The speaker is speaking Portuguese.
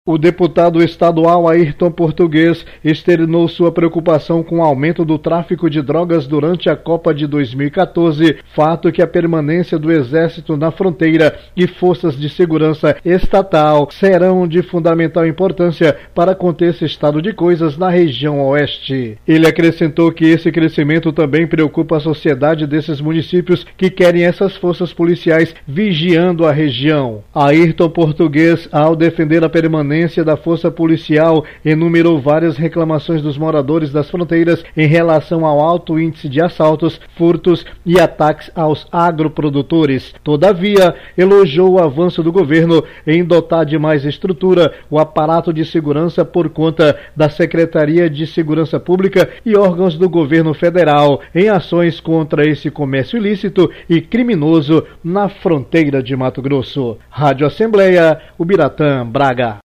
O deputado estadual Ayrton Português externou sua preocupação com o aumento do tráfico de drogas durante a Copa de 2014, fato que a permanência do Exército na fronteira e forças de segurança estatal serão de fundamental importância para conter esse estado de coisas na região oeste. Ele acrescentou que esse crescimento também preocupa a sociedade desses municípios que querem essas forças policiais vigiando a região. Ayrton Português, ao defender a permanência da força policial, enumerou várias reclamações dos moradores das fronteiras em relação ao alto índice de assaltos, furtos e ataques aos agroprodutores. Todavia, elogiou o avanço do governo em dotar de mais estrutura o aparato de segurança por conta da Secretaria de Segurança Pública e órgãos do governo federal em ações contra esse comércio ilícito e criminoso na fronteira de Mato Grosso. Rádio Assembleia, Ubiratã, Braga.